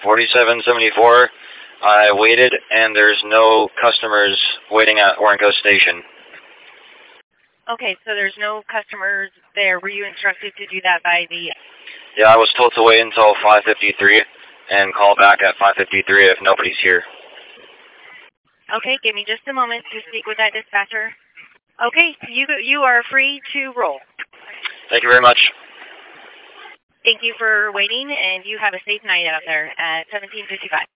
4774. I waited, and there's no customers waiting at Warrenco Station. Okay, so there's no customers there. Were you instructed to do that by the... Yeah, I was told to wait until 5:53 and call back at 5:53 if nobody's here. Okay, give me just a moment to speak with that dispatcher. Okay, you are free to roll. Thank you very much. Thank you for waiting, and you have a safe night out there at 1755.